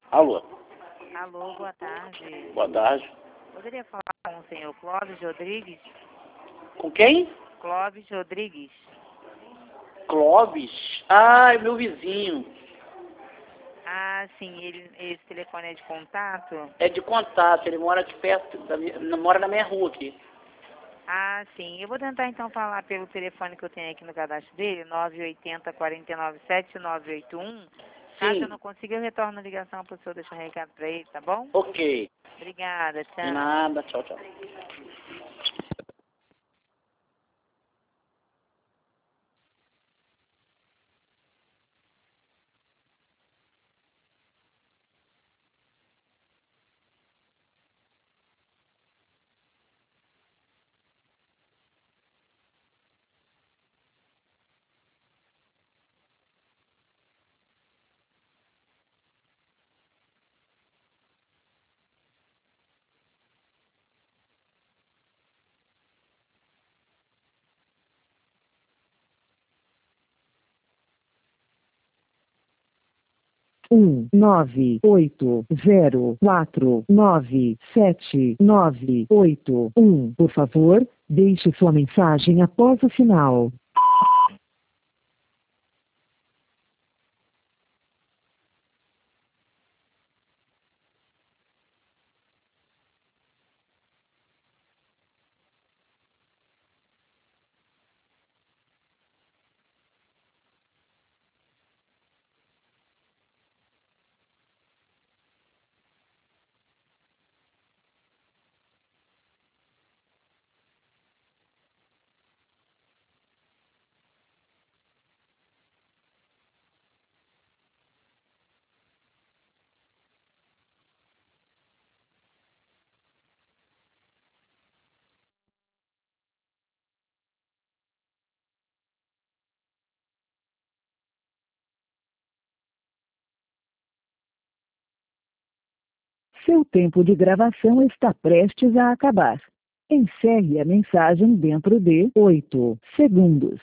Alô, Alô, boa tarde. boa tarde. Poderia falar com o senhor Clóvis Rodrigues? Com quem? Clóvis Rodrigues. Clóvis? Ah, é meu vizinho. Ah, sim, esse telefone é de contato? É de contato, ele mora aqui perto, mora na minha rua aqui. Ah, sim. Eu vou tentar então falar pelo telefone que eu tenho aqui no cadastro dele, 980 497 981. Caso eu Sim, não consiga, eu retorno a ligação para o senhor deixar um recado para ele, tá bom? ok. Obrigada, De tchau. nada, tchau, tchau. Nove oito zero quatro nove sete nove oito Por favor, deixe sua mensagem após o sinal. Seu tempo de gravação está prestes a acabar. Encerre a mensagem dentro de 8 segundos.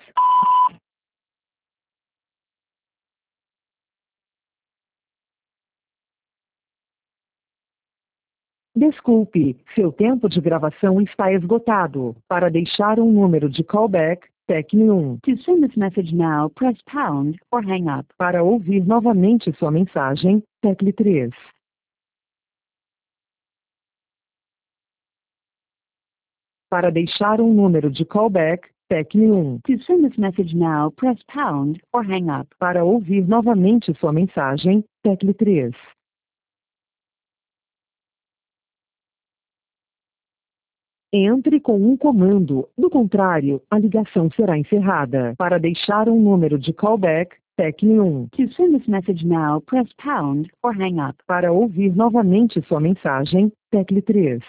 Desculpe, seu tempo de gravação está esgotado. Para deixar um número de callback, tecle 1. To send this message now, press pound or hang up. Para ouvir novamente sua mensagem, tecle 3. Para deixar um número de callback, tecle 1. To send this message now, press pound or hang up. Para ouvir novamente sua mensagem, tecle 3. Entre com um comando, do contrário, a ligação será encerrada. Para deixar um número de callback, tecle 1. To send this message now, press pound or hang up. Para ouvir novamente sua mensagem, tecle 3.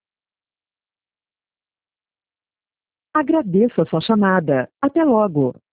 Agradeço a sua chamada. Até logo.